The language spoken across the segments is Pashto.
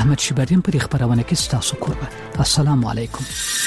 احمد شیبریم پر خبرونه کې ستاسو کوربه. السلام علیکم.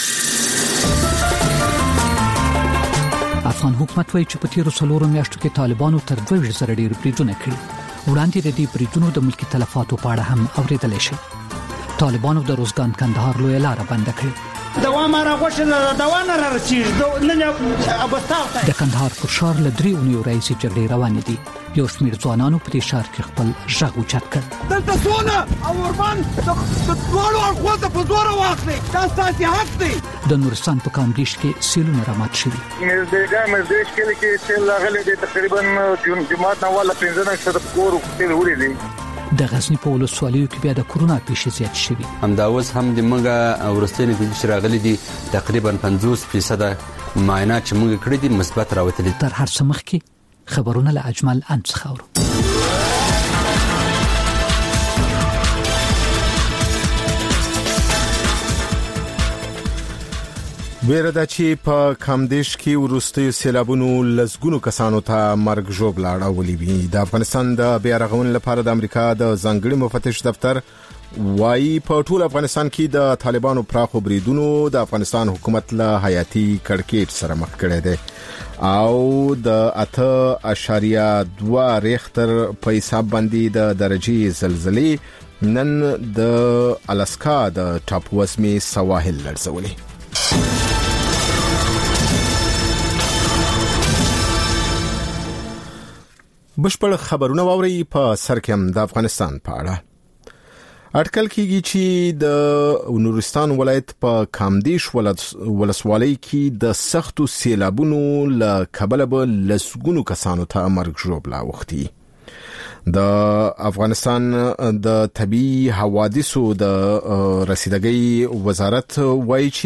افغان حکومت وایي چې په تیرو 4 میاشتو کې طالبانو تر 2000 ډیر بریدونه کړي. وړاندې د دې بریدونو د ملکی تلفاتو په اړه هم اوریدل شي. طالبانو د روزګان کندهار لوی لار بند کړې. دوام راغوښنه دوام را رسیږي نن ابستاو د کندهار پر ښار له 3 اونیو راځي جګړې روانې دي. یو شمېر ځوانانو په دې ښار کې خپل ژغ اوچت کړ. دلته سونه او وربان د ټولو اړخو ته په زور واخلي. دا ستاسو حق دی. د نورستان په کامدیش کې سیلونه رامات شوي. مزدیش کې سیل راغلي دي تقریبا جمعات نه ولا 15 شته کور سیل وړي دي. د غزنی په ولسوالیو کې بیا د کورونا پیښې زیات شوي. همداوس هم د موږ ورستنې کې راغلي دي تقریبا 50% معاینات چې موږ کړې دي مثبت راوتلي. تر هر څه مخکې خبرونه له اجمل انڅ خاورو. ویره ده چې په کامدیش کې وروستي سیلابونو لزګونو کسانو ته مرګ ژوبل اړولې وي. د افغانستان د بیا رغونې لپاره د امریکا د ځانګړي مفتش دفتر وايي په ټول افغانستان کې د طالبانو پراخو بریدونو د افغانستان حکومت له حیاتي کړکېچ سره مخ کړی دی او د 8.2 ریختر په حساب باندې د درجه زلزلې نن د الاسکا د ټاپووزمې سواحل لړزولې. بشپړ خبرونه واوري په سر کې هم د افغانستان په اړه. اټکل کېږي چې د نورستان ولایت په کامدیش ولسوالۍ کې د سختو سیلابونو له کبله به لسګونو کسانو ته مرګ ژوبل اوختي. د افغانستان د طبي حوادثو د رسیدګۍ وزارت وایي چې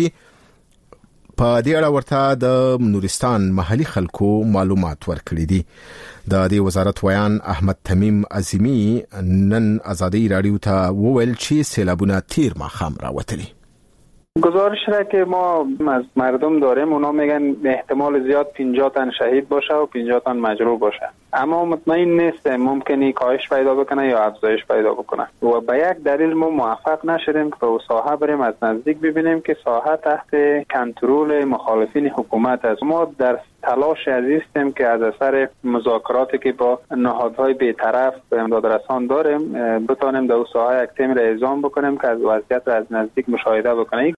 په دې اړه ورته د نورستان محلي خلکو معلومات ورکړي دي. د دې وزارت ویان احمد تمیم عظیمی نن آزادی رادیو ته وویل چې سیلابونه تیر ماښام راوتلي. گزارش را که ما از مردم داریم اونا میگن احتمال زیاد 50 تن شهید باشه و 50 تن مجروح باشه، اما مطمئن نیستیم، ممکنه کاهش پیدا بکنه یا افزایش پیدا بکنه و به یک دلیل ما موفق نشدیم که به ساحه بریم از نزدیک ببینیم که ساحه تحت کنترل مخالفین حکومت است. ما در تلاش هستیم که از اثر مذاکراتی که با نهادهای بی‌طرف امداد رسان داریم بتونیم در ساحه یک تیم را اعزام بکنیم که از وضعیت را از نزدیک مشاهده بکنیم.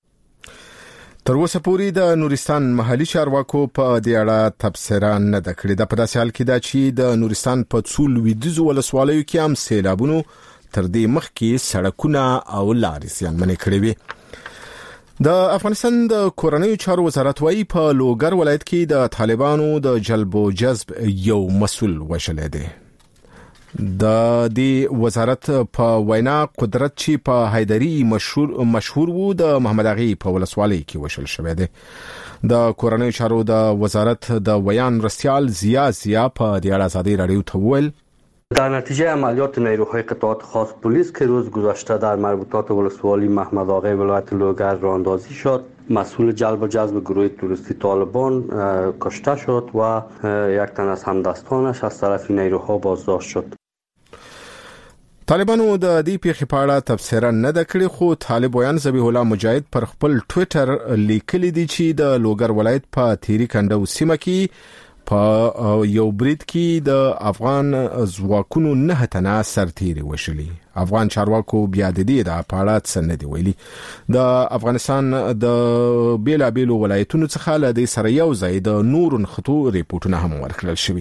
تر اوسه پورې د نورستان محلي چارواکو په دې اړه تبصره نه ده کړې. د په داسې حال کې ده چې د نورستان په څو لویدیځو ولسوالیو کې هم سیلابونو تر دې مخکې سړکونه او لارې زیانمنې کړې وې. د افغانستان د کورنیو چارو وزارت وايي په لوګر ولایت کې د طالبانو د جلب او جذب یو مسؤل وشلې دی. د دې وزارت په وینا قدرت چې په حیدری مشهور وو د محمد اغي په ولسوالۍ کې وشل شوی دی. د کورنیو چارو د وزارت د ویان رسیال زیا په دې اړه آزادی رادیو ته وویل در نتیجه عملیات نیروهای قطعات خاص پلیس که روز گذشته در مربوطات ولسوالی محمد آقای ولایت لوگر راهاندازی شد، مسئول جلب و جذب گروه توریستی طالبان کشته شد و یک تن از همدستانش از طرف نیروها بازداشت شد. طالبانو د دې پیښې په اړه تبصره نه ده کړې، خو طالب ویان ذبیح الله مجاهد پر خپل ټوئیټر لیکلي دي چې د لوګر ولایت په تیری کندو سیمه کې په یو برید کې د افغان ځواکونو 9 تنه سرتیري وشلي. افغان چارواکو بیا د دې د اړه څه نه دی ویلي. د افغانستان د بیلابیلو ولایتونو څخه له دې سره یو ځای د نورو نښتو ریپورتونه هم ورکړل شوي.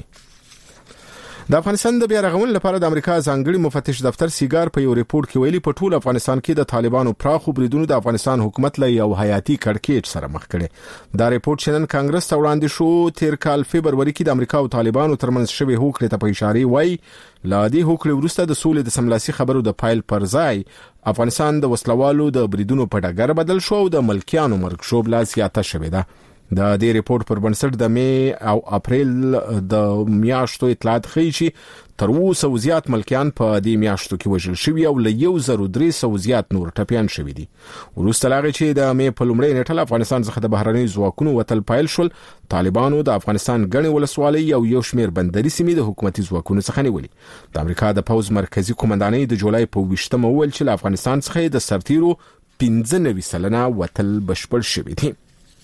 د افغانستان د بیا رغونې لپاره د امریکا ځانګړي مفتش دفتر سیګار په یو ریپورت کې ویلي په ټول افغانستان کې د طالبانو پراخو بریدونو د افغانستان حکومت له یو حیاتي کړکېچ سره مخ کړي. دا ریپورت چې نن کانګرس ته وړاندې شو تیر کال فبروري کې د امریکا او طالبانو ترمنځ شوې هوکړې ته په اشاره وایي لا دې هوکړې وروسته د سولې د سملاسي خبرو د فایل پر ځای افغانستان د وسلوالو د بریدونو په ډګر بدل شو او د ملکیانو مرګ ژوبله زیاته شوې ده. د دې ریپورت پر بنسټ د می او اپریل د میاشتو اطلاعات ښیي چې تر اوسه زیات ملکیان په دې میاشتو کې وژل شوي او له 1300 زیات نور ټپيان شوي دي. وروسته لاغې چې د می په لومړۍ نیټه افغانستان څخه د بهرنۍ ځواکونو وتل پایل شول، طالبانو د افغانستان غني ولسوالۍ او یو شمېر بندري سیمې د حکومتي ځواکونو څخه نیولې. د امریکا د پوز مرکزی کمانډانۍ د جولای په 20مه وویل چې له افغانستان څخه د سرتیرو 95% وتل بشپړ شوي دي.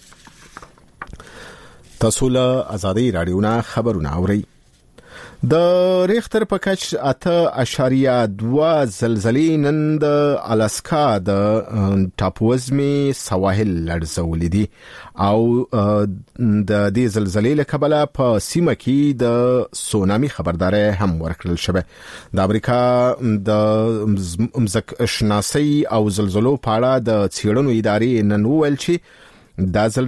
تاسو له آزادۍ رادیو نه خبرونه اورئ. د ریختر په کچ 8.2 زلزلې نن د الاسکا د ټاپوزمي سواحل لړزولې دي او د دې زلزلې له کبله په سیمه کې د سونامي خبرداري هم ورکړل شوه. د امریکا د مزکشناسي او زلزلو په اړه د څېړنو ادارې نن وویل چې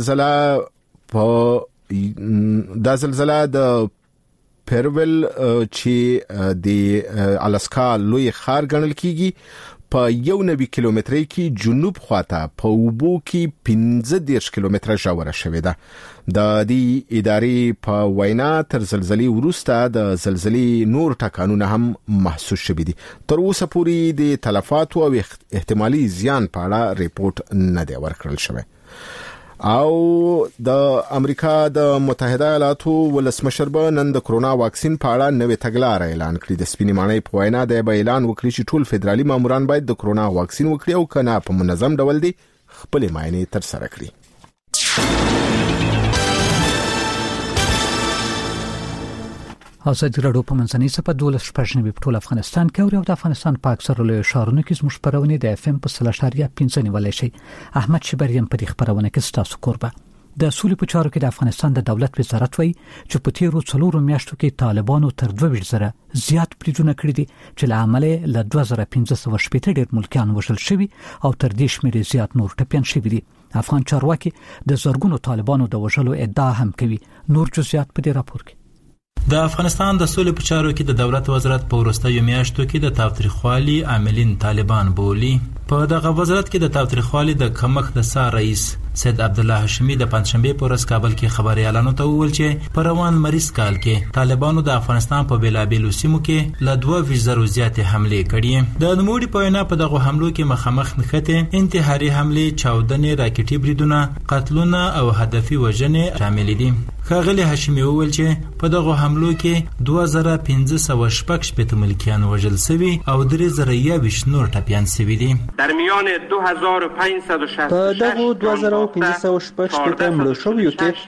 دا زلزلہ د پیرویل چې د الاسکا لوی خار ګڼل کیږي په 190 کیلومترۍ کې جنوب خواته په اوبو کې 15 کیلومتره ژوره شوې ده. د دې ادارې په وینا تر زلزلې وروسته د زلزلې نور ټکانونه هم محسوس شوي دي. تر اوسه پورې د تلفاتو او احتمالي زیان په اړه ریپورت نه دی ورکړل شوی. او د امریکا د متحده ایالاتو ولسمشر به نن د کرونا واکسین په اړه نوې تګلارې اعلان کړې. د سپینې ماڼۍ په وینا د اعلان وکړي چې ټول فدرالي ماموران باید د کرونا واکسین وکړي او کنه په منظم ډول دي خپل معاینې تر سره کړي. ازادي راډیو په منځنۍ صفه 12 په ټول افغانستان کې او د افغانستان په اکثره لوی ښارونو کې زموږ خبرونه د FM په 3.5 نیولای شي. احمد شبریم په دې خبرونه کې تاسو قربه. د سولې په چارو کې د افغانستان د دولت وزارت وایي چې په تیرو 4 میاشتو کې طالبانو تر 2000 زیات بریدونه کړي دي چې له عمله له 2500 ډیر ملکیان وژل شوي او تر دې شمېر زیات نور ټپيان شوي دي. افغان چارواکي د زرګونو طالبانو د وژلو ادعا هم کوي. نور جزئیات په دې راپور کې. د افغانستان د سولې په چارو کې د دولت وزارت په وروستیو میاشتو کې د تاوتریخوالي عاملین طالبان بولي. په دغه وزارت کې د تاوتریخوالي د کمښت د سار رئیس سید عبد الله هاشمي د پنځشنبه په ورځ کابل کې خبريالانو ته وویل چې په روان مریض کال کې طالبانو د افغانستان په بیلابیلو سیمو کې له 2000 زیات حمله کړې. د نوموړي په وینا په دغه حملو کې مخامخ نښته انتحاري حمله، چاودنې، راکټي بریدونه، قتلونه او هدفي وژنې شامل دي. ښاغلي هاشمي وویل چې په دغه حملو کې 2516 ملکیان وژل شوي او 3021 نور ټپيان شوي دي. در میان 2566 په دغه 2516 مړو شویو کې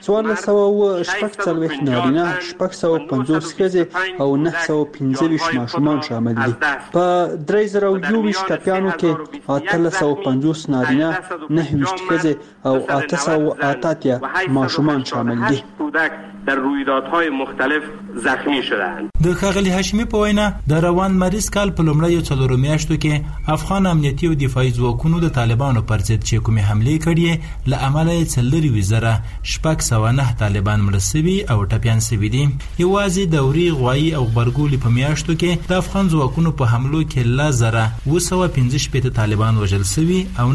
1440 نارینه، 650 ښځې او 925 ماشومان شامل دي. په 3021 ټپيانو کې 850 نارینه، 9 ښځې او 888 ماشومان شامل دي. در رویدادهای مختلف زخمی شدند. د ښاغلي هاشمي په وینا د روان مریض کال په لومړیو 4 میاشتو کې افغان امنیتي او دفاعي ځواکونو د طالبانو پر ضد چې کومې حملې کړې له امله یې 4,609 طالبان مړه شوي او ټپيان شوي دي. یوازې د اوري، غوایي او غبرګولي په میاشتو کې د افغان ځواکونو په حملو کې 1,215 طالبان وژل شوي او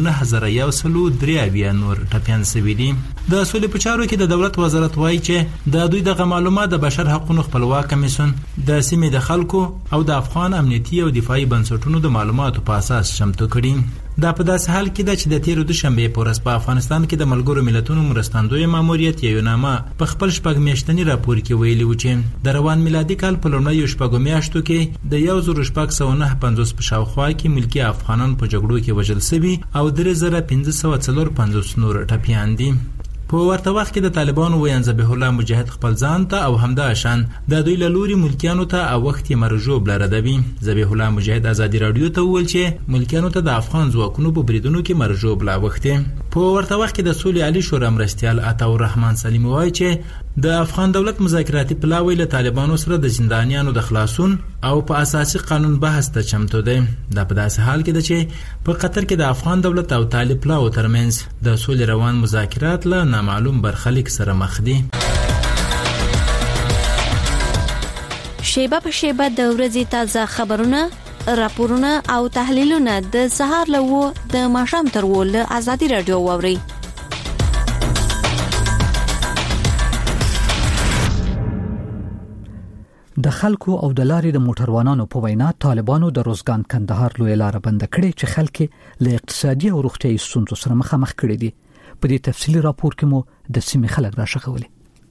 9,103 نور ټپيان شوي دي. د سولې په چارو کې د دولت وزارت وایي چې د دوی د معلومات د بشر حقوقو خپلواک کمیسیون د سیمې د خلکو او د افغان امنیتي او دفاعي بنسټونو د معلوماتو په اساس چمتو کړي. دا په داسې حال کې ده چې د تیر دوشنبه په ورځ په افغانستان کې د ملګرو ملتونو مرستندوی ماموریت یو نامه په خپل شپږ میاشتنی راپور کې ویلي و چې د روان میلادي کال په لومړیو شپږو میاشتو کې د 1450 په شاوخوا کې ملکی افغانان په جګړو کې وژل شوي او 3554 نور ټپيان دي. په ورته وخت کې د طالبانو ویان ذبیح الله مجاهد خپل ځان ته او همدا شان د دوی له لوري ملکیانو ته او وخت یې مرجوب لردوي. ذبیح الله مجاهد ازادي رادیو ته وویل چې ملکیانو ته د افغان ځواکونو په بریدونو کې مرجوب لا وخت. په ورته وخت کې د سولې عالی شورا مرستیال عطاالرحمن سلیمی وایي چې د افغان دولت مذاکراتي پلاوی له طالبانو سره د زندانیانو د خلاصون او په اساسي قانون بحث ته چمتو دی. دا په داسې حال کې ده چې په قطر کې د افغان دولت او طالب پلاو ترمنځ د سولې روان مذاکرات له نامعلوم برخلیک سره مخ دي. شیبه په شیبه د ورځې تازه خبرونه، راپورونه او تحلیلونه د سهار له د ماښام تر له آزادي رادیو واوري. د خلکو او د لارې د موټروانانو په وینا طالبانو د روزګان کندهار لوی لار بند کړې چې خلک له اقتصادي او روغتيایي ستونزو سره مخامخ کړي دي. په دې تفصیلی راپور کې مو د سیمې خلک راښغولي.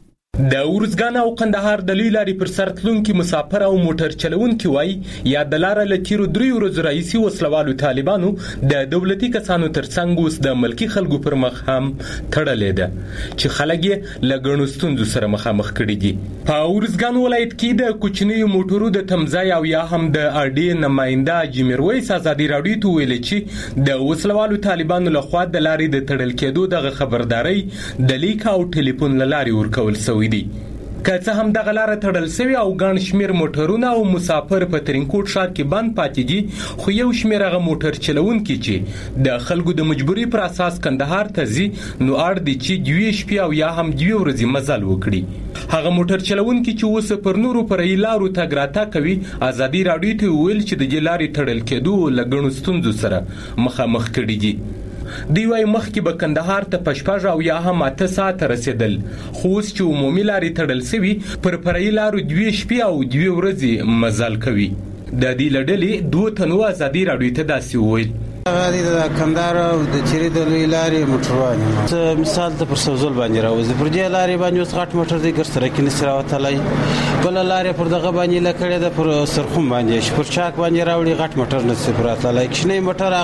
د ورزګان او قندهار د لوی لارې پر سر تلونکي مسافر او موټر چلونکي وای یا د لارې له تیرو 3 ورځو راهیسې وسلوالو طالبانو د دولتي کسانو ترڅنګ اوس د ملکی خلکو پر مخ هم تړلې ده چې خلک یې له ګڼو ستونزو سره مخامخ کړي دي. په ورزګان ولایت کې د کوچنیو موټرو د تمځای او یا هم د اړډي نماینده جمیرویس ازادي راډیو ته ویل چې د وسلوالو طالبانو لخوا د لارې د تړل کېدو د خبرداري د لیک او ټلیفون لارې ورکول شوی دي. که څه هم د غلاره تړل شوی او ګڼ شمیر موټرونه او مسافر په ترینکوټ ښار کې بند پاتې دي، خو یو شمیر هغه موټر چلونکي چې د خلکو د مجبوري پر اساس کندهار ته ځي نو اړ دي چې 2 شپې او یا هم 2 ورځې مزل وکړي. هغه موټر چلونکي چې اوس پر نورو پرې لارو تګ راتګ کوي ازادي راډیو ته ویل چې د لارې تړل کېدو له ګڼو ستونزو سره مخامخ کړي دي. دی وای مخکې به کندهار ته پشپژ او یا هم 8 ساعت رسیدل، خو اوس چې عمومي لارې تړل شوی پر پرې لارو 2 شپې او 2 ورځې مزل کوي. د دې لړلې 2 تنو ازادي راډیو ته داسې ویل. غالي د کندهار او د چيري د لوی لارې موټروان مثال ته پر سوزول باندې راوځي، پر دې لارې باندې اوس غټ موټر دی ګر سره کې نسره وتلای، بل لارې پر دغه باندې لکړه د پر سرخوم باندې پر چاک باندې راوړي غټ موټر نسره پراتلای، کښنه موټر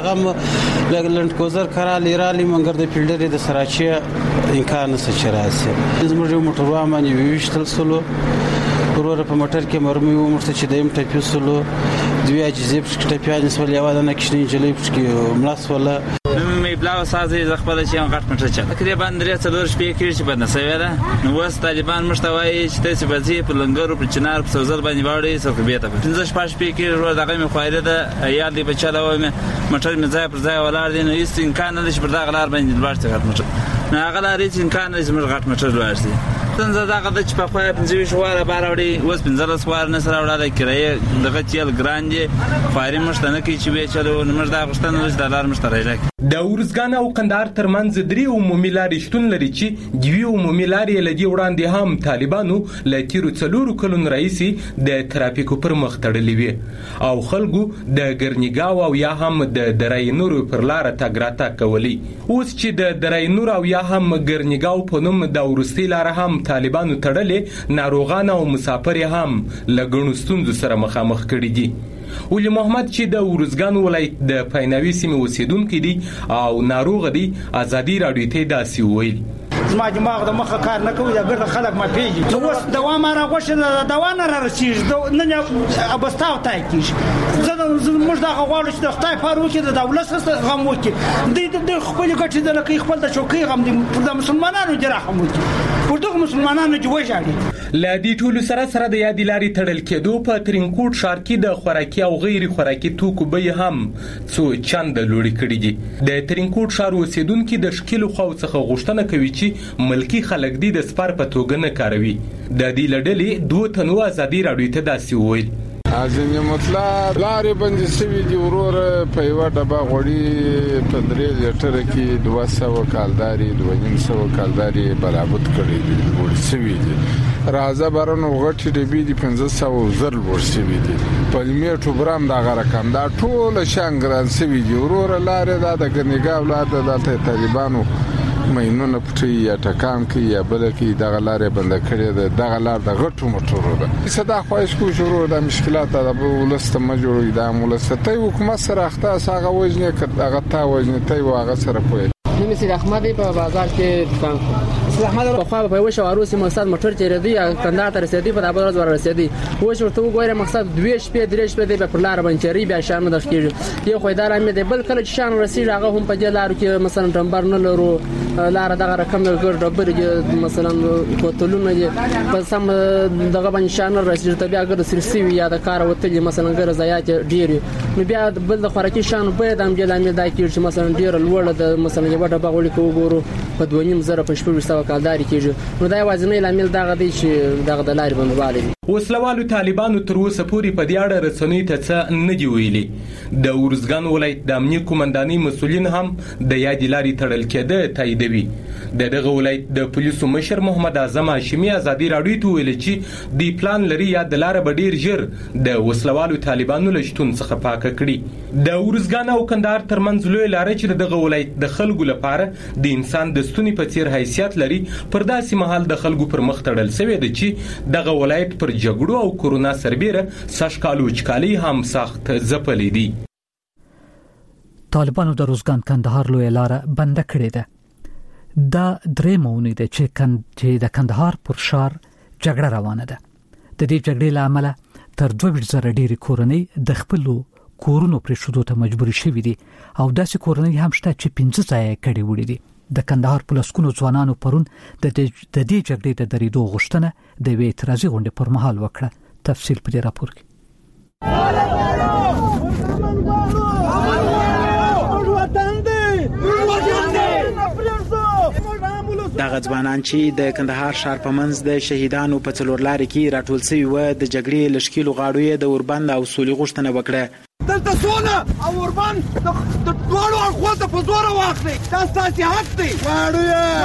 هغه لګلند کوزر کرا لیرالي منګر د فیلډر د سراچي امکان نشه چراسي زموږ موټروان باندې ویشتل سلو ورور په موټر کې مرمي و مرته چې دیم ټپي سلو دوی اجازه په ټپي نسول یو د نکښنی جلې په ملاس ولا مې بلاو سازي زخبل چې غټ موټر چا کړي باندې څلور شپې کې چې باندې سوي ده نو وس طالبان مشتوي چې تاسو بځي په لنګرو په چنار په سوزل باندې واړي څه بیت په 15 شپې کې ورو دغه مې خوایره ده یا دې بچاله و موټر مې ځای پر ځای ولار دي نو هیڅ امکان نه چې پر دغه لار باندې ورته غټ موټر نه هغه لاري چې امکان نه زموږ غټ موټر ورسي څنګه دغه د چې په خو 15 شواره باروړي اوس 15 سوار نه سره وړاله کړی دغه چیل ګراندې فاري مشتنه کې چې به چلو نمبر دا غشتنه د دلار مشترک د ورزګان او قندهار ترمنځ 3 عمومي لارې شتون لري چې دوی عمومي لارې لدی وړاندې هم طالبانو له تیرو 4 کلونو رئیسي د ترافیکو پر مخ تړلې وي او خلکو د ګرنیګاو او یا هم د درای نور پر لار تګ راتګ کولی. اوس چې د درای نور او یا هم ګرنیګاو په نوم د ورستي لار هم طالبانو تړلې، ناروغان او مسافر هم لګونو ستونزو سره مخامخ کړي دي. ولی محمد چې د ورزګان ولایت د پایناوي سیمې اوسیدونکو دي او ناروغ دي ازادي راډیو ته داسې ویل. زما دماغ د مخه کار نه کوي دا ګرد خلک ما پیږي نو اوس دوام را غوښنه دوا نه را رسیږي نه ابستاو تای کیږي زه موږ دا غواړو چې د خدای فاروق د دولت سره غم وکړي د خپل ګټې د لکه خپل د چوکۍ غم د مسلمانانو جراحم وکړي پر دغه مسلمانانو جوړاړي. لادي ټول سره د یادی لاري تړل کېدو په ترینکوټ ښار کې د خوراکي او غیر خوراکي توکو به هم څو چند لوړی کړي دي. د ترینکوټ ښار اوسیدونکو د شکل خو څخه غوښتنه کوي چې ملکی خلک دي د سپار په توګه نه کاروي. د دې لړلې 2 تنو ازادي راډیو ته داسې ویل. ازمه مطلب لارې باندې سوي دي ورور په یو ډبه غوړي په 3 لیټر کې 200 کالداري 200 کالداري برابر کړي دي ور سوي دي راځه بارنو غټي ډبي دي 1500 زر ور سوي دي په میټو برام دا رقم دا ټول شانګران سوي دي ورور لارې د ګنګاو لار د طالبانو مینونه پټي یا ټکام کې یا بل کې د غلارې بند کړي د غلار د غټو موټرو ده صدا خوښ کو شروع د مشکلات د ولست مجوړي د مولسته حکومت سره اخته ساغه وجنه کړه تا وجنه ته واغه سره کوي. نو سید احمد په بازار کې دکان سید احمد په خو په وشه واروسي مقصد موټر چیرې دی کندهار ته رسیدي په دابل ورځ رسیدي و شورته وګوره مقصد 2 شپې 3 شپې دی په لار باندې چری بیا شان د کېږي یو خو ادارې مې دی بل کله چې شان رسیدي هغه هم په جلارو کې مثلا ټمبر نه لرو لار دغه رقم ګر ډبر کې مثلا کوتلونه په سم دغه باندې شان رسیدي ته بیا ګر سرسي یا د کار وتلې مثلا ګر زیات ډیر نو بیا بل د خوراکي شان په دام جلامه دا کې مثلا ډیر لوړ د مثلا د بغولي کوګورو په 2.5 زره په 1600 کالداري کېږي نو دا وازنې لامل دغه دی چې دغه د لارې باندې والي وسلوالو طالبانو تر اوسه پورې په دې اړه رسنیو ته څه نه دي ویلي. د ارزګان ولایت د امنیه قومندانۍ مسؤلین هم د یادې لارې تړل کېده تاییدوي. د دغه ولایت د پولیسو مشر محمد اعظم هاشمي ازادي راډیو ته ویل چې دی پلان لري یا د لارې به ډیر ژر د وسلوالو طالبانو له شتون څخه پاکه کړي. د ارزګان او کندهار ترمنځ لوی لارې چې دغه ولایت د خلکو لپاره د انسان د ستوني په څیر حیثیت لري پر داسې مهال د خلکو پر مخ تړل شوی دی چې دغه ولایت پر جګړو او کورونا سربېره سږکال وچکالي هم سخت ځپلې دي. طالبانو د روزګان کندهار لوی لاره بنده کړې ده. دا درې مونږ ده چې د کندهار پر شار جګړه روانه ده. د دې جګړې لامل تر 2000 ډېری کورنۍ د خپل کورونو پر شودو ته مجبور شوي دي او داسې کورنۍ هم شته چې 15 ځای کړي وړي دي. د کندهار پولیسونو ځوانانو پرون د دې جګړې د درېدو غوښتنه د وی اعتراضي غونډې پر مهال وکړه. تفصیل په دې راپور کې. دغه ځوانان چې د کندهار ښار په منځ د شهیدانو په څلور لارې کې راټول شوي و د جګړې لشکیلو غاړو یې د اوربند او سولې غوښتنه وکړه. دلته سونه او اوربند د ټولو اړخو ته په زور واخلي. دا ستاسو حق دی. غاړو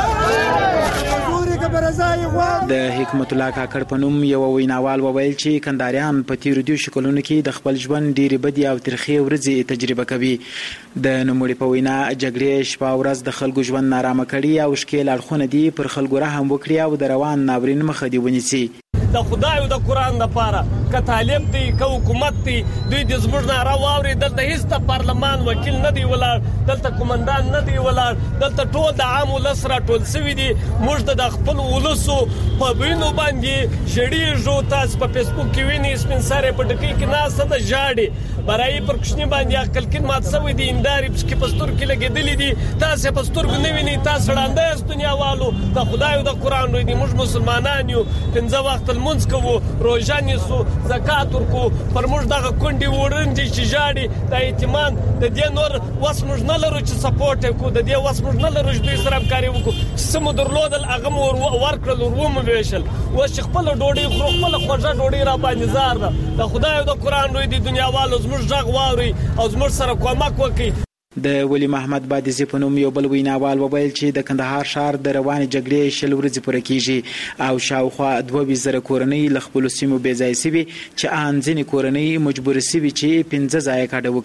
یې ګوري کبرزای غوا. د حکمت الله کاکړ په نوم یو ویناوال وویل چې کندهاریان په تیرو دیو شکلونو کې د خپل ژوند ډېری بدی او ترخې ورځې تجربه کوي. د نوموړي په وینا جګړې شپه ورځ د خلکو ژوند نارامه کړي او ښکېل اړخونه دي پر خلکو رحم وکړي او د روان ناورین مخه دې ونیسي. د خدای او د قران لپاره که طالب دی که حکومت دی دوی د زموږ ناره واوري. دلته هیڅ د پارلمان وکیل نه دی ولاړ، دلته کومندان نه دی ولاړ، دلته ټول د عام ولس راټول شوي دي. موږ د خپل ولسو په وینو باندې ژړېږو. تاسو په فیسبوک کې وینئ سپین سرې په ډکۍ کې ناسته ده ژاړي. برایي پر کوچني باندې عقل کې مات شوی دي. هندارې پسې په سترګو کې لګېدلې دي. تاسو په سترګو نه وینئ. تاسو ړانده یاست دنیاوالو. د خدای او د قران روی دي. موږ مسلمانان یو، 5 وخت لمونځ کوو، روژه نیسو، زکات ورکوو. پر موږ دغه کونډې وړاندې چې ژاړي د یتیمان د دې نور وس موږ نه لرو چې سپورټ یې کړو. د دې وس موږ نه لرو چې دوی سره همکاري وکړو. چې څه مو درلودل هغه مو ورکړل، ور ومو ویشل. اوس چې خپله ډوډۍ خورو، خپله خوږه ډوډۍ را باندې زار ده. د خدای او د قرآن روی دي دنیاوالو زموږ غږ واورئ او زموږ سره کومک وکړئ. د ولی محمد بادزی په نوم یو بل ویناوال وویل چې د کندهار ښار د روانې جګړې 6 ورځې پوره کیږي او شاوخوا 2000 کورنۍ له خپلو سیمو بې ځایه سوي چې ان ځینې کورنۍ مجبور سوي چې 15 ځایه کډه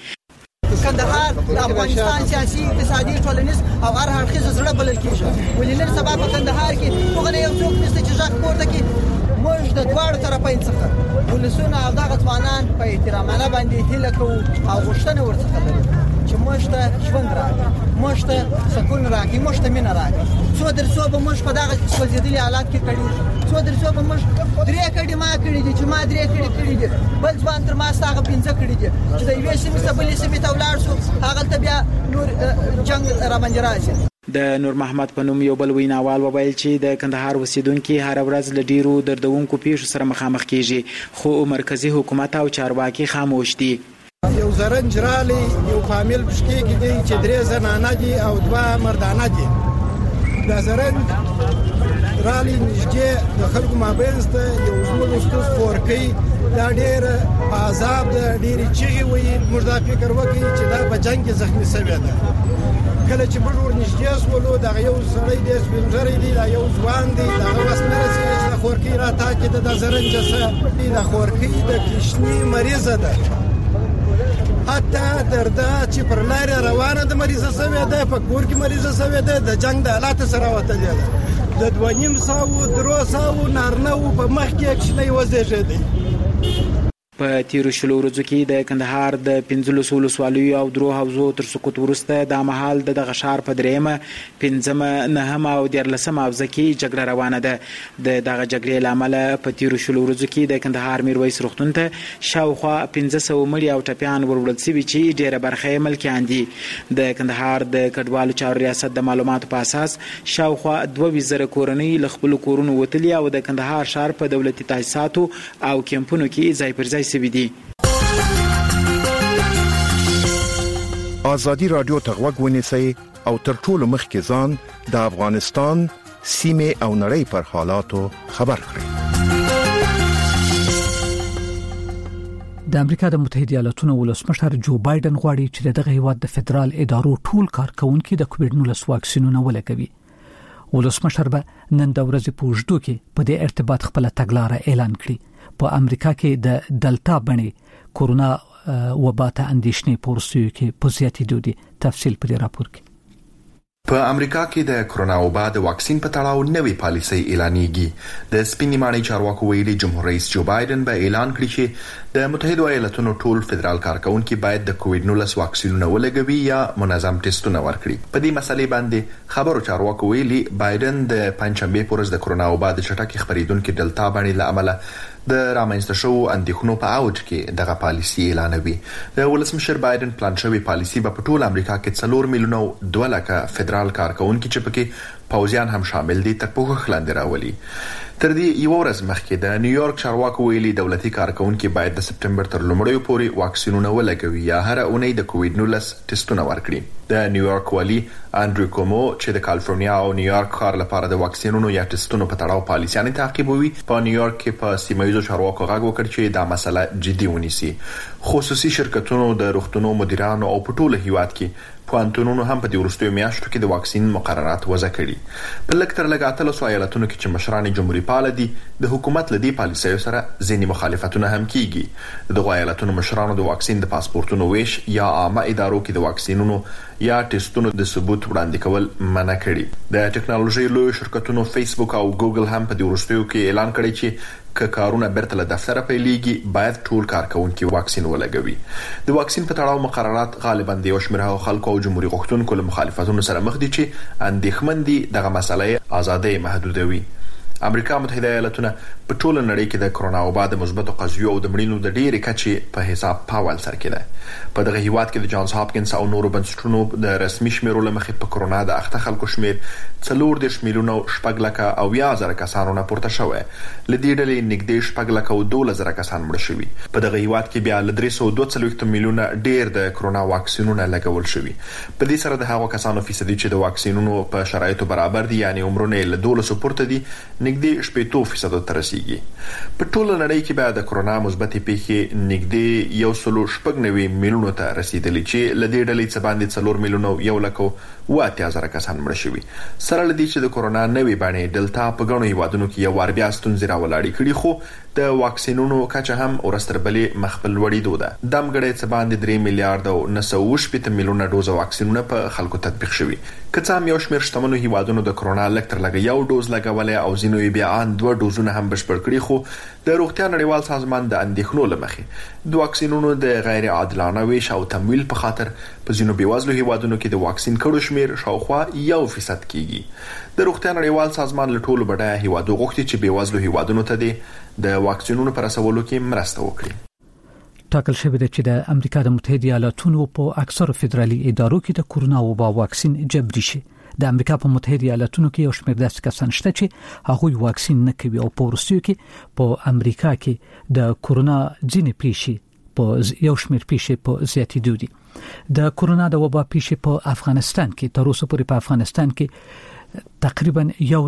وکړي. کندهار د افغانستان سیاسي اقتصادي ټولنیز او هر اړخیز زړه بلل کیږي. ولې نن سبا په کندهار کې هغه یو څوک نشته چې ځخ پورته کړي. موږ د دواړو طرفین څخه ولسونه او دغه ځوانان په احترامانه باندې هیله کوو او غوښتنه ورڅخه لرو چې موږ ته ژوند راکړي، موږ ته سکون راکړي، موږ ته مینه راکړي. څو درڅو به موږ په دغه سوځېدلي حالات کې کړي، څو درڅو به موږ 3 کړي ما کړي دي چې ما 3 کړي دي، بل ځوان تر ما هغه 15 کړي دي چې د یوې سیمې څخه بلې سیمې ته ولاړ شو. هغلته بیا نور جنګ را باندې راشي. د نور محمد په نوم یو بل ویناوال وویل چې د کندهار اوسیدونکي هر ورځ له ډیرو دردونکو پیښو سره مخامخ کیږي، خو مرکزی حکومت او چارواکي خاموش دي. یو زرنج رالی یو فامیل پشکی کې دی چې 3 زنانه دي او 2 مردانه دي. دا زرنج رالی نږدې د خلکو مابینځ ته یو زموږ استوس فورکۍ دا ډېر عذاب ده، ډېرې چیغې وایي. موږ دا فکر وکړي چې دا په جنګ کې زخمي شوې ده. کله چې موږ ورنږدې شولو دغه یو سړی دی سپین ږیری دی، دا یو ځوان دی، دغه وس نه رسېږي چې د خورکۍ راتاکې ده. د زرنجه څه د خورکۍ د کشني مریضه ده، حتی تر دا چې پر لارې روانه د مریضه شوې ده، په کور کې مریضه شوې ده، د جنګ د حالاتو سره وتلې ده. د 2,500 نارینه وو په مخ کې کښینی وزېږېدی. په تیرو 6 ورځو کې د کندهار د 15 ولسوالیو او 3 حوزو تر سقوط وروسته د مهال دغه ښار په 3مه، 5مه، 9مه او 14مه حوزه کې جګړه روانه ده. د دغه جګړې له امله په تیرو 6 ورځو کې د کندهار میرویس روغتون ته شاوخوا 1500 مړي او ټپیان وروړل شوي چې ډېره برخه یې ملکیان دي. د کندهار د کډوالو چارو ریاست د معلوماتو په اساس شاوخوا 2000 کورنۍ له خپلو کورونو وتلي او د کندهار ښار په دولتي تاسیساتو او کیمپونو کې ځای پر ځای سوي دي. ازادي رادیو ته غوږ ونیسئ او تر ټولو مخکې ځان د افغانستان سیمه او نړۍ پر حالاتو خبر کړئ. د امریکا د متحده ایالاتونو ولسمشر جو بایدن غواړي چې دغه هیواد د فدرال ادارو ټول کارکونکو د کووډ-19 واکسینونه ولګوي. ولسمشر به نن د ورځې په وجدو کې په دې ارتباط خپل تګلارې اعلان کړي. په امریکا کې د دلتا بڼې کورونا وبا ته اندېښنې پورسوي کې په زیاتېدو دي. تفصیل په راپور کې. په امریکا کې د کرونا وبا د واکسین په تړاو نوې پالیسي اعلانېږي. د سپینې ماڼۍ چارواکو ویلي جمهور رئیس جو بایدن به اعلان کړي چې د متحده ایالاتونو ټول فدرال کارکونکو باید د کووډ-19 واکسینونه ولګوي یا منظم ټیسټونه ورکړي. په دې مسلې باندې خبرو چارواکو ویلي بایدن د پنځشنبه پر ورځ د کرونا وبا د چټکې خپرېدونکو دلتا باندې لامل د رامنځته شو اندېښنو په اوج کې دغه پالیسي اعلانوي. د ولسمشر بایدن پلان شوی پالیسي په ټول امریکا کې 4 میلیونه 2 لکه فدرال کارکونکو چې پکې پوځیان هم شامل دي تر پوښښ لاندې راولي. تر دې یو ورځ مخکې د نیویارک چارواکو ویلي دولتي کارکونکو باید د سپټمبر تر لومړیو پورې واکسینونه ولګوي یا هر اونۍ د کووډ-19 ټیسټونه ورکړي. د نیویارک والی انډریو کومو چې د کالیفورنیا او نیویارک ښار لپاره د واکسینونو یا ټیسټونو په تړاو پالیسيانه تعقیبوي په نیویارک کې په سیمایي چارواکو غږ وکړ چې دا مسله جدي ونیسي. خصوصي شرکتونو د روغتونو مدیرانو او په ټول هیواد کې پوهنتونونو هم په دې وروستیو میاشتو کې د واکسین مقررات وضع کړي. په لږ تر لږه 13 ایالتونو کې چې مشران جمهوریت پال دي د حکومت لدی پالیسیو سره ځینې مخالفتونه هم کیږي. د ایالتونو مشرانو د واکسین د پاسپورتونو ویش یا عامه ادارو کې د واکسینونو یا ټیسټونو د ثبوت وړاندې کول منع کړي. د ټکنالوژي لوی شرکتونو فیسبوک او ګوګل هم په دې وروستیو کې اعلان کړی چې کارونه برته له دفتر پیلېږي باید ټول کارکونکو واکسین ولګوي. د واکسین په تړاو مقررات غالبا د یو شمېر خلکو او جمهوریت غوښتونکو له مخالفتونو سره مخ دي چې اندېښمن دي دغه مسله ازادي محدودوي. امریکا متحده ایالاتونه په ټوله نړۍ کې د کرونا وبا د مثبتو قضیو او د مړینو د ډېرې کچې په حساب پاول سر کې ده. په دغه هیواد کې د جانز هاپکینز او نورو بنسټونو د رسمي شمیرو لمخې په کرونا د اخته خلکو شمیر 4 میلیونه 7,000 کسانو نه پورته شوی. لدې ډلې نږدې 7,12,000 کسان مړ شوي. په دغه هیواد کې بیا 342 میلیونه ډېر د کرونا واکسینونه لګول شوي. په دې سره د هغو کسانو فیصدي چې د واکسینونو په شرایطو برابر دي یعنی عمرونه له 12 پورته دي نږدې 80% ته رسیدي. په ټوله نړۍ کې بیا د کرونا مثبتې پیښې نږدې 190 میلیونو ته رسیدلې چې لدې ډلې څخه باندې 4 میلیونه 1,80,000 کسان مړ شوي. سره لدې چې د کرونا نوې بڼې دلتا په غنو هیوادونو کې یو وار بیا ستونزې راولاړې کړي خو د واکسینونو کچه هم ورستر بلې مخبل وړي ده. دم غړې څخه باندې 3 میلیارډ او 980 میلیونه ډوز واکسینونه په خلکو تطبیق شوي. کڅه هم یو شمېر شتمنو هیوادونو د کرونا لکتر لګ یو ډوز لګولې او ځینو بیا ان 2 ډوزونه هم بشپړ کړي خو د روغتیا نړیوال سازمان د اندېښنو لمخې د واکسینونو د غیر عادلانه ویش او تمویل په خاطر په ځینو بیوزلو هیوادونو کې د واکسین کړو شمیر شاوخوا 1% کیږي. د روغتیا نړیوال سازمان له ټولو بډایه هیوادو غوښتي چې بیوزلو هیوادونو ته د واکسینونو پر رسولو کې مرسته وکړي. ټاکل شوی دی چې د امریکا د متحده ایالاتونو په اکثر فدرالي ادارو کې د کرونا وبا واکسین جبري شي. د امریکا په متحده ایالاتونو کې یو شمېر داسې کسان شته چې هغوی واکسین نه کوي او په وروستیو کې په امریکا کې د کرونا ځینې پیښې په یو شمېر پیښې په زیاتېدو دي. د کرونا د وبا پیښې په افغانستان کې تر اوسه پورې په افغانستان کې تقریبا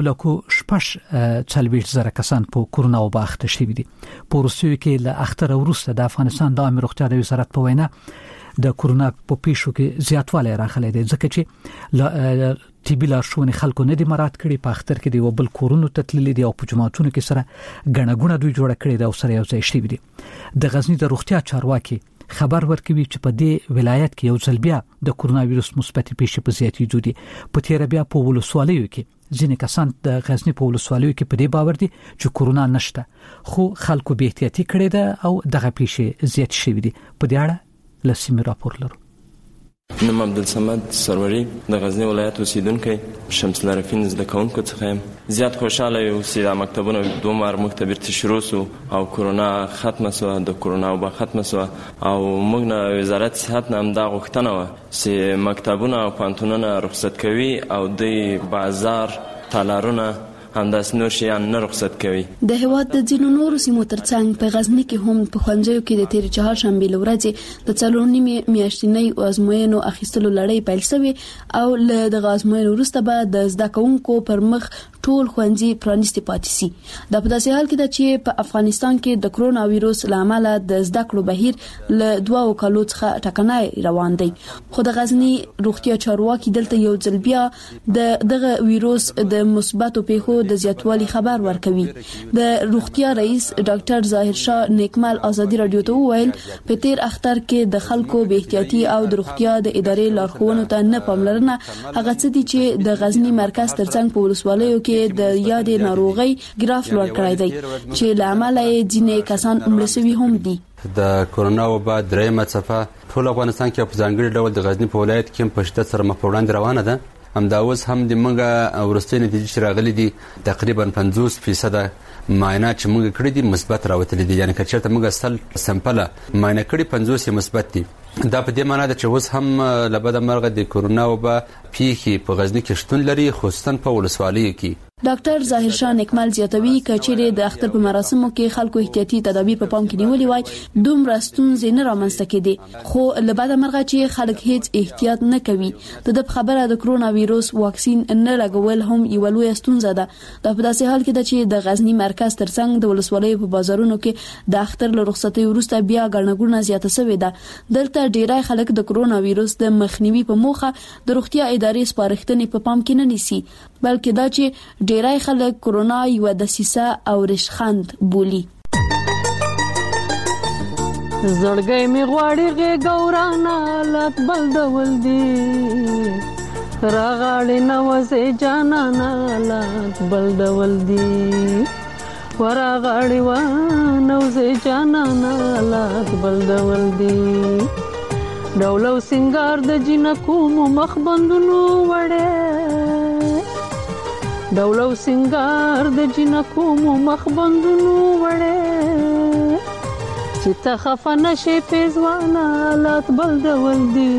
1,40,000 کسان په کرونا وبا اخته شوي دي. په وروستیو کې له اختر وروسته د افغانستان د عامه روغتیا د وزارت په وینا د کرونا په پیښو کې زیاتوالی راغلی دی ځکه چې طبي لارښوونې خلکو نه دي مراعات کړي. په اختر کې د بل کورونو ته تللي دي او په جماعتونو کې سره غڼه دوی جوړه کړې ده او سره یو ځای شوي دي. د غزنی د روغتیا چارواکي خبر ورکوي چې په دې ولایت کې یو ځل بیا د کرونا وایرس مثبت پیښې په زیاتېدو دي. په تیر بیا په ولسوالیو کې ځینې کسان د غزنی په ولسوالیو کې په دې باور دي چې کرونا نشته خو خلکو به احتیاطي کړي ده او دغه پیښې زیات شوي دي. په دې اړه لسیمه راپور لرو. نوم عبدالصمد سروري د غزنی ولایت اوسیدونکی شمس العارفین زده کوونکو څخه یم. زیات خوشاله یو چې دا مکتبونه دوه مار موږ ته بیرته شروع سو او کرونا ختمه سو د کرونا وبا ختمه سو او موږ نه وزارت صحت نه هم دا غوښتنه وه چې مکتبونه او پوهنتونونه رخصت کوي او د بازار تالارونه همداس نور شیان نه رخصت کوي. د هیواد د ځینو نورو سیمو ترڅنګ په غزنی کې هم په ښوونځیو کې د تیر چهارشنبې ورځې د 4 میاشتنۍ ازموینو اخیستلو لړۍ پیل شوې او له دغه ازموینو وروسته به د زده کوونکو پر مخ ټول ښوونځي پرانیستي پاتې سي. دا په داسې حال کې ده چې په افغانستان کې د کرونا وایروس لامل د زده کړو بهیر له 2 کالو څخه ټکنۍ روان دی. خو د غزنی روغتیا چارواکي دلته یو ځل بیا دغه وایروس د مثبتو پیښو د زیاتوالي خبر ورکوي. د روغتیا رئیس ډاکټر ظاهر شاه نیکمل ازادي رادیو ته وویل په تیر اختر کې د خلکو به احتیاطي او د روغتیا د ادارې لارښوونو ته نه پاملرنه هغه څه دي چې د غزنی مرکز ترڅنګ په ولسوالیو کې د یادې ناروغي ګراف لوړ کړی دی چې له امله یې ځینې کسان مړه شوي هم دي. د کرونا وبا درېمه څپه ټول افغانستان کې په ځانګړي ډول د غزنی په ولایت کې په شدت سره مخ په وړاندې روانه ده. همدا اوس هم د موږ ورستۍ نتیجې چې راغلي دي تقریبا 50% معاینات چې موږ کړی دي مثبت راوتلي دي. یعنی که چېرته موږ سل سمپله معاینه کړي 50 مثبت دي. دا په دې معنی ده چې اوس هم له بده مرغه د کرونا وبا پیښې په غزنی کې شتون لري، خصوصا په ولسوالیو کې. ډاکټر ظاهر شاه نیکمل زیاتوي کچېره د اختر په مراسمو کې خلکو احتیاطي تدابیر په پام کې نیولې وای دومره ستونزې نه رامنځته کېدي. خو له بده مرغه چې خلک هیڅ احتیاط نه کوي. د خبره د کرونا وایروس واکسین نه لګول هم یو لوی ستونزه ده. دا په داسې حال کې ده چې د غزنی مرکز ترڅنګ د ولسوالیو په بازارونو کې د اختر له رخصتۍ وروسته بیا ګڼګوڼه زیاته شوې ده. دلته ډیری خلک د کرونا وایروس د مخنیوي په موخه د روغتیا ادارې سپارښتنې په پام کې نه نیسي، بلکې دا چې ډیری خلک کرونا یو دسیسه او رشخند بولی. زړګی می غواړي غورانا لات بل ډول دی راغړې نوځي جانانا لات بل ډول دی ورغړې و نوځي جانانا لات بل ډول دی ډولو سنگار د جنکو مخ بندونو وړه ډولو سنگار د جنکو مخ بندونو وړه چې ته خفه نشې پیزوانا لات بل ډول دی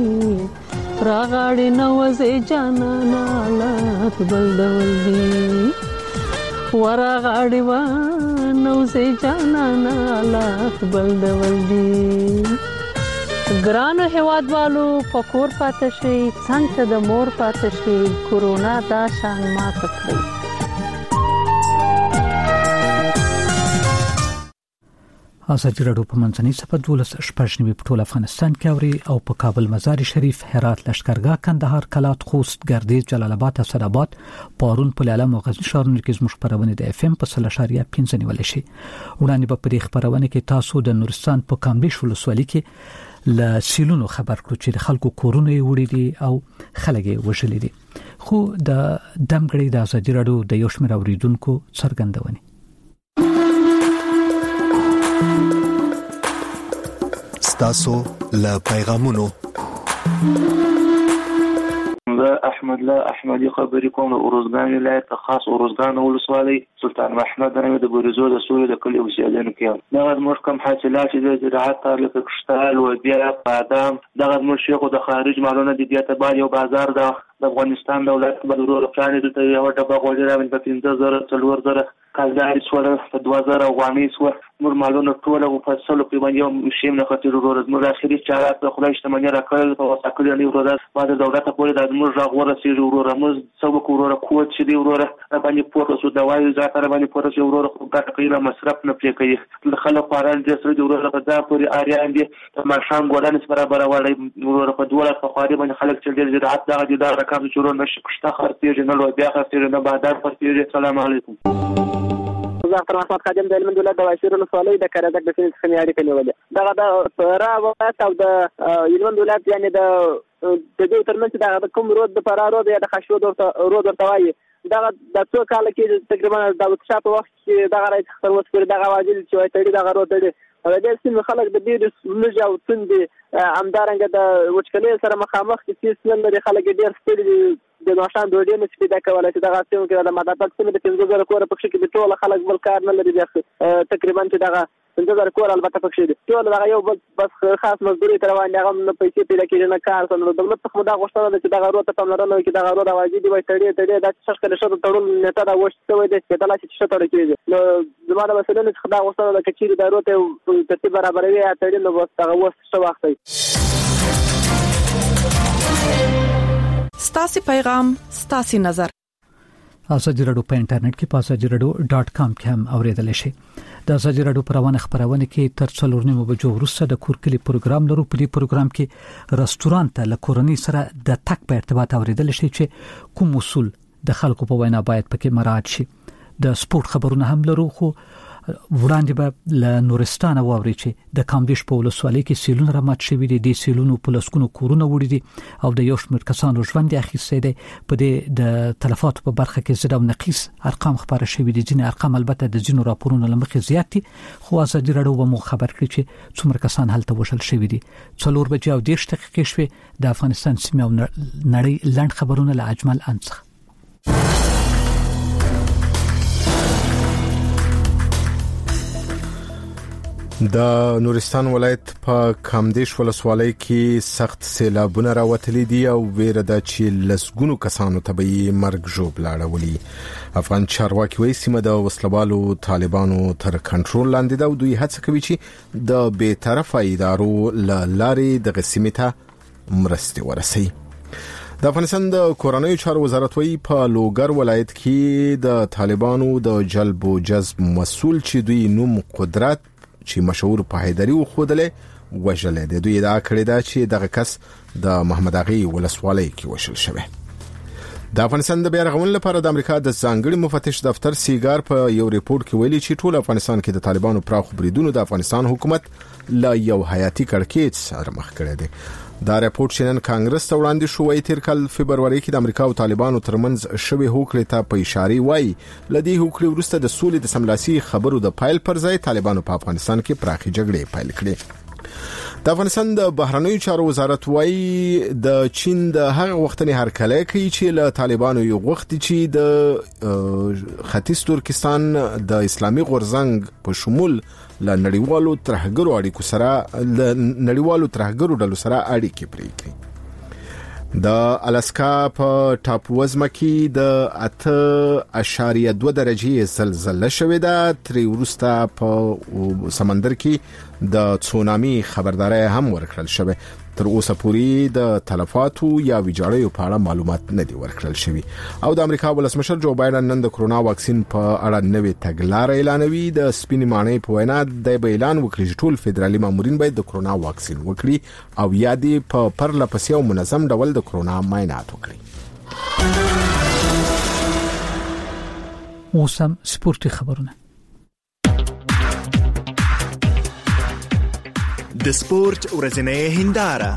راغړې نوځي جانانا لات بل ډول دی ورغړې و نوځي جانانا لات بل ډول دی. ګرانو هیوادوالو پکور پاتې شي څنګه د مور پاتې شي کورونا دا شان مات کړی. ازادي راډیو په منځنۍ صفحه 12 په ټول افغانستان کې اوري او په کابل مزار شریف هرات لشکرګاه کندهار کلات خوست ګردیز جلال آباد اسداباد پارون پلالم او غزنی ښارونو کې زموږ خبرونه د اف ام په 0.5 نیول شي. وړاندې په پرې خبرونه کې تاسو د نورستان په کامبیش ولسوالۍ کې ل سیلونو خبر کړو چې د خلکو کورونه وړي دي او خلک وژلي دي. خو د دمګړې د ازادي راډیو د یو شمېر اوریدونکو څرګندونې ستاسو له پیغامونو احمد الله احمدي خبرې کوم د اروزګان ولایت خاص اروزګان ولسوالۍ سلطان محمد رحمت د بورزو د سوري د کلی اوسیدونکو کې دغه موږ کوم حاصلات د زراعت تعلق کشتال او بیا بادام دغه موږ شیخو د خارج مالونه د دې ته یو بازار د افغانستان دولت بدرور پلان د یو ډبه غوړي راوند په 15000 کالداري سوره په 2000 غوامي سوره نور مالونه ټول او فصل په باندې یو شیم نه خاطر ورور نور اخري چارات په خدای شتمنۍ راکړل په وساکل نه ورور بعد دولت په لور د موږ راغوره سي ورور موږ سبق ورور کوټ چې دی ورور باندې پورته سو دوايي ځاتره باندې پورته سو ورور خو ګټه کوي مصرف نه پرې کوي خلک قران دې سره ورور په دا پوري اریان دي ما شام ګوران برابر وړي ورور په دوله په خاري باندې خلک چې دې زراعت دغه د رقم شروع نشي کشته خرڅې نه لو بیا خرڅې نه بازار خرڅې. السلام علیکم. زه احمد خادم د علم دولت د واشر ولسوالۍ د کرزک د سیمې څخه اړیکه نیولې دغه د فرا ولایت او د علم دولت یعنی د دې ترمنځ د کوم رود د فرا رود یا د خشو رود ورته وایي دغه د څو کال کې تقریبا د وښه په وخت کې دغه راځي تر اوسه پورې دغه واجب چې وایي تړي دغه رود تړي او د سیمې خلک د ډېر لږ او توندې همدارنګه د وچکلۍ سره مخامخ کې سیسل لري خلک ډېر ستړي د نوشان ډوډۍ نه پیدا کولای چې دغه سیمه کې د مدافعت سیمه د 15000 کور په کې د ټول خلک بل کار نه لري تقریبا چې دغه 15000 کور البته پکې دي ټول دغه یو بس خاص مزدوري تر باندې هغه نه پیسې پیدا کېږي نه کار څنګه دولت څخه دا غوښتنه ده چې دغه روته پاملرنه وکړي دغه روته واجب وي تړي دا څه کله شته تړون نته دا وښته وي چې دا چې څه تړي کېږي نو زموږ مسله څخه دا غوښتنه ده چې دا روته ترتیب برابروي یا تړي نو بس هغه وښته وخت ستاسي پیغام ستاسي نظر. ازادي رادیو په انټرنیټ کې @azadiradio.com کې هم اوریدل شي. د ازادي رادیو خبرونه کې تر 4:30 بجو وروسته د کورکلي پروګرام لرو. په دې پروګرام کې رستورانت ته لکورنۍ سره د تک په ارتباط اوریدل شي چې کوم اصول د خلکو په وینا باید پکې مراعات شي. د سپورت خبرونه هم لرو، خو وړاندې به ل نورستان واوري چې د کامدیش په ولسوالۍ کې سیلونه رامات شوي دي. د سیلونو په لسکونو کورونه وړي دي او د یو شمېر کسانو ژوند اخیسته دي. په دې د تلفاتو په برخه کې زړه نقیص ارقام خبره شوي دي. ځینې ارقام البته د ځینو راپورونو لمخې زیات دي، خو ازادي رادیو مو خبر کړی چې څومره کسان هلته وشل شوي دي. 4 بجې او 10 دقیقې شوي. د افغانستان سیمه او نړۍ لاند خبرونه له اجمل انصخ. د نورستان ولایت په کامدیش ولسوالۍ کې سخت سیلابونه راوتلي دي او ویره ده چې لسګونو کسانو طبيعي مرګ ژوبل اړولي. افغان چارواکي وایي سیمه د وسلوالو طالبانو تر کنټرول لاندې ده او دوی هڅه کوي چې د بی‌طرفه ادارو لارې د سیمې ته مرستې ورسوي. د افغانستان د کورنیو چارو وزارت وایي په لوګر ولایت کې د طالبانو د جلب او جذب مسؤل چې دوی نوم قدرت چې مشهور په حیدری وخودلې وژلې د دوی ادعا کړې ده چې دغه کس د محمد اغي ولسوالۍ کې وشل شوی. د افغانستان د بیرغمن لپاره د امریکا د ځانګړي مفتش دفتر سیګار په یو ریپورت کې ویلي چې ټول افغانستان کې د طالبانو پراخ بریدونو د افغانستان حکومت لا یو حیاتي کړکېچ سره مخ کړی دی. دا ریپورت چې نن کانګرس ته وړاندې شوی تیر کال فبرवरी کې د امریکا او طالبانو ترمنځ شوی هوکړې ته په اشاره وایي لدی هوکړې وروسته د سولې د سملاسي خبرو د پایل پر ځای طالبانو په افغانستان کې پراخي جګړې پیل کړې. د افغانستان د بهرنیو چارو وزارت وایي د چین د هغه وختنی هرکلی کوي چې له طالبانو یو وخت چې د ختیځ ترکستان د اسلامي غورځنګ په شمول له نړیوالو ترهګرو اړیکو سره ډلو سره اړیکې پرې کړې. د الاسکا په ټاپووزمه کې د 8.2 درجه زلزلہ شوې ده. تر وروسته په سمندر کې د تسونامي خبرداري هم ورکړل شوې. تر اوسه پورې د تلفاتو یا ویجاړیو په اړه معلومات نه دي ورکړل شوي. او د امریکا ولسمشر جو بایدن نن د کرونا واکسین په اړه نوې تګلارې اعلانوي. د سپینې ماڼۍ په وینا د اعلان وکړي چې ټول فدرالي مامورین باید د کرونا واکسین وکړي او یا دې په پرله پسې او منظم ډول د کرونا معاینات وکړي. اوسم سپورتي خبرونه. د سپورت ورځنۍ هنداره.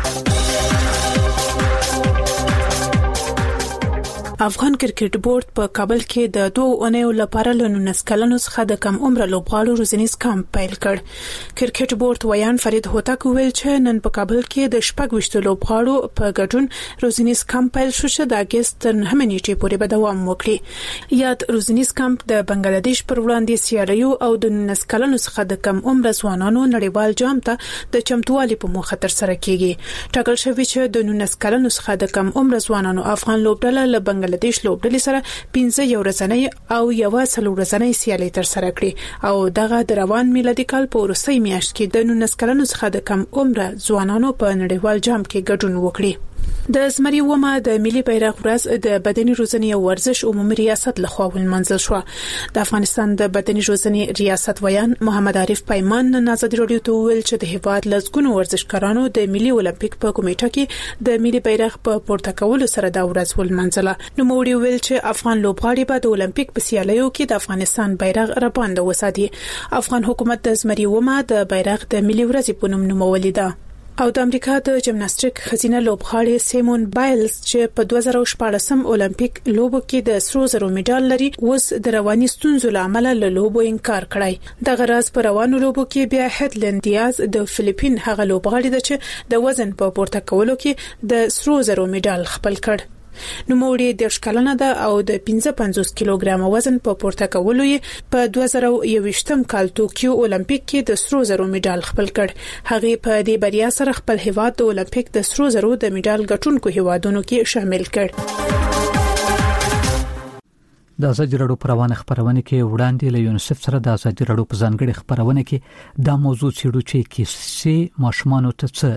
افغان کرکټ بورډ په کابل کې د 2 اونیو لپاره له 19 کلونو څخه د کم عمر لوبغاړو روزنیز کمپ پیل کړ. کرکټ بورډ ویان فرید هوتک ویل چې نن په کابل کې د 26 لوبغاړو په ګډون روزنیز کمپ پیل شو چې د اگست تر 9 نیټې پورې به دوام وکړي. یاد روزنیز کمپ د بنگلاديش پر وړاندې سیالیو او د 19 کلونو څخه د کم عمر ځوانانو نړیوال جام ته د چمتووالي په موخه تر سره کیږي. ټاکل شوی چې د 19 کلونو څخه د کم عمر ځوانانو افغان لوبډله له بنگلاديش لوبډلې سره 15 یو ورځنۍ او یو څلور ورځنۍ سیالي تر سره کړې او دغه د روان میلادي کال په وروستۍ میاشت کې د 19 کلونو څخه د کم عمر ځوانانو په نړیوال جام کې ګډون وکړي. د زمري ومه د ملي بیرغ ورځ د بدني روزنې او ورزش عمومي ریاست لخوا ولمنځل شو. د افغانستان د بدني روزنې ریاست ویان محمد عارف پیمان نن ازادي رادیو ته ویل چې د هیواد لزګونو ورزشکارانو د ملي اولمپیک په کمیټه کې د ملي بیرغ په پورته کولو سره د ورځ ولمنځله. نو موږ ویل چې افغان لوبغاړي به د اولمپیک په سیالیو کې د افغانستان بیرغ رپاند وساتي. افغان حکومت د زمري ومه د بیرغ د ملي ورځې په نوم نومولې ده. او د امریکا د جمناستیک خزینه لوبغاړي سیمون بایلز چې په 2014 اولمپیک لوبو کې د سرو زرو میډال لري اوس د رواني ستونزو لامل له لوبو انکار کړی. د غراز پر روانو لوبو کې بیا هډلند دیاز د فلیپین هغه لوبغاړي د چې د وزن په پورته کولو کې د سرو زرو میډال خپل کړ. نو موړي د ښکلنه ده او د 55 کیلوګرام وزن په پورته کولو یې په 2021 کال ټوکیو اولمپیک کې د سرو زرو میډال خپل کړ. هغه په دې بریا سره خپل هیواد د اولمپیک د سرو زرو د میډال ګټونکو هیوادونو کې شامل کړ. د ازادي رادیو پروانه خبرونه کې وړاندې له یونیسف سره د ازادي رادیو په ځانګړي خبرونه کې دا موضوع چیرو چې کیسې ماشومان ته څه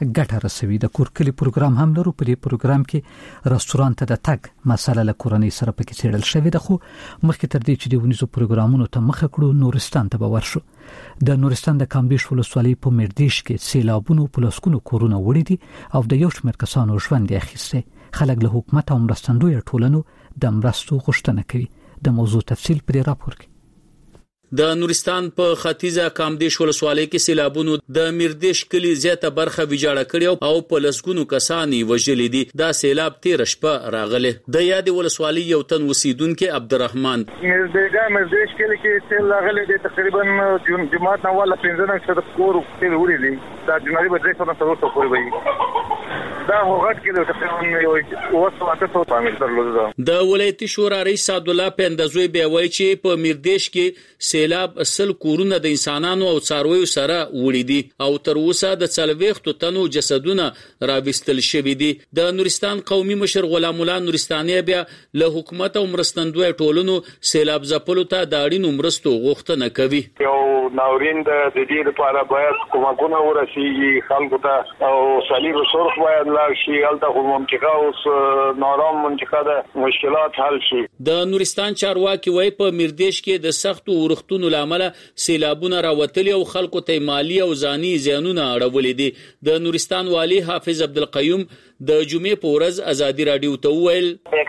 ګټه رسوي. د کورکلي پروګرام هم لرو. په دې پروګرام کې رستورانت ته د تګ مسله له کورنۍ سره پکې څېړل شوې ده، خو مخکې تر دې چې د ونیزو پروګرامونو ته مخه کړو نورستان ته به ورشو. د نورستان د کامدیش ولسوالۍ په میردیش کې سیلابونو په لسګونو کورونه وړي دي او د یو شمېر کسانو ژوند یې اخیستی. خلک له حکومت او مرستندویه ټولنو د مرستو غوښتنه کوي. د موضوع تفصیل په دې راپور کې. د نورستان په ختیځه کامدیش ولسوالۍ کې سیلابونو د میردیش کلی زیاته برخه ویجاړه کړې او په لسګونو کسان وژلي دي. دا سیلاب تیر شپه راغله. د یاد ولسوالۍ یو تن اوسیدونکو عبدالرحمن میردیش کلی کې سیل راغله د تقریبا جمعات نه ولا 15 کسه کور تیر وړي دي. دا جنوري بدري څخه تاسو پورې وي. دا هوغټ کې د تقریبا یو وسه تاسو تعامل درلود. د ولایتي شورا رئیس سعد الله پندزوی بیا وایي چې په میردیش کې سیلاب اصل کورونه د انسانانو او څارویو سره وړي دي او تر اوسه د 40 تنو جسدونه راوستل شوي دي. د نورستان قومي مشر غلام الله نورستاني بیا له حکومت او مرستندوی ټولنو سیلاب ځپلو ته د اړینو مرستو غوښتنه کوي. یو ناورین د دې لپاره باید کومګونه ورسیږي خلکو ته او صلیب سرخ باید لاړ شي. هلته منطقه اوس نارام منطقه ده، مشکلات حل شي. د نورستان چارواکي وایي په میردیش کې د سختو ورښتونو لامل سیلابونه راوتلي او خلکو ته مالی او ځاني زیانونه اړولې دي. د نورستان والی حافظ عبدالقیوم د جمعې په ورځ ازادي رادیو ته وویل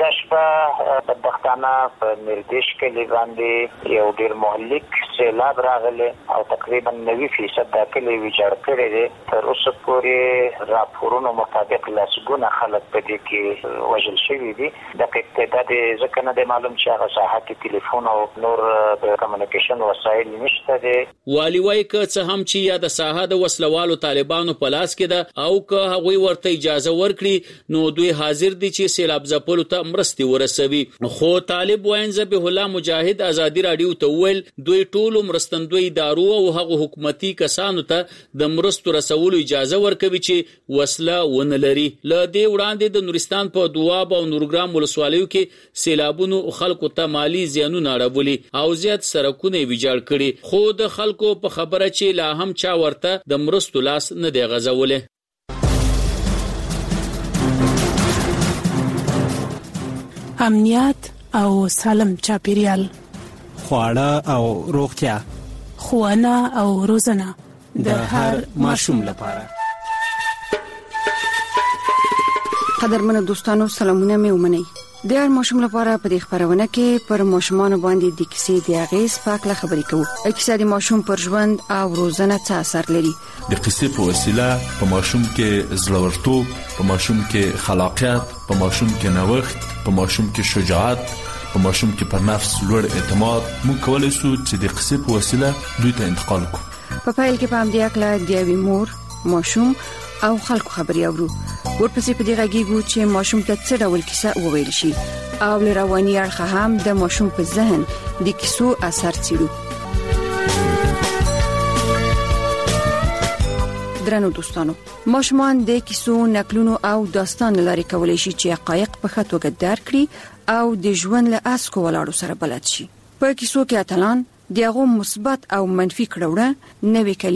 بیګشپه بدبختانه په میردیش کې باندې یو ډیر مهلک سیلاب راغلی او تقریبا 90% د کلی ویجاړ کړی دی. تر اوسه پورې راپورونو مطابق لسګونه خلک په دې کې وژل شوي دي. د ابتدا ځکه نه دی معلوم چې هغه ساحه کې ټلیفون او نور د کمیونیکیشن وسایل نشته دي. والی وایي که څه هم چې یا د ساحه د وسلوالو طالبانو په لاس کې ده او که هغوی ورته اجازه ورکړي نو دوی حاضر دي چې سیلاب ځپلو ته مرستې ورسوي. خو طالب واین ذبیح الله مجاهد ازادي رادیو ته ویل دوی ټول مرستندوی ادارو او هغه حکومتي کسانو ته د مرستو رسولو اجازه ورکوي چې وسله ونه لري. ل دې وړاندې د نورستان په دواب او نورګرام ولسوالیو کې سیلابونو خلکو ته مالی زیانونه اړولي او زیات سرکونه ویجاړ کړي. خو د خلکو په خبره چې لا هم چا ورته د مرستو لاس نه دی غځولې. امنیت او سالم چاپیریال، خواړه او روغتیا، ښوونه او روزنه د هر ماشوم لپاره. قدرمنو دوستانو سلامونه مې ومنئ. د هر ماشوم لپاره په دې خبرونه کې پر ماشومان باندې د کیسې د اغیز په اړه خبرې کوو. کیسه د ماشوم پر ژوند او روزنه څه اثر لري. د قصې په وسیله په ماشوم کې زړورتوب، په ماشوم کې خلاقیت، په ماشوم کې نوښت، په ماشوم کې شجاعت، په ماشوم کې پر نفس لوړ اعتماد موږ کولای شو چې د قصې په وسیله دوی ته انتقال کړو. په پیل کې په همدې اړه د یوې مور، ماشوم او خلکو خبرې اورو. ورپسې په دې غږیږو چې ماشوم ته څه ډول کیسه وویل شي او له رواني اړخه هم د ماشوم په ذهن د کیسو اثر څیړو. درنو دوستانو، ماشومان د کیسو، نقلونو او داستان لري کولای شي چې حقایق په ښه توګه درک کړي او د ژوند له اسکو ولاړو سره بلد شي. په کیسو کې اتلان دغه مثبت او منفي کړهونه نوې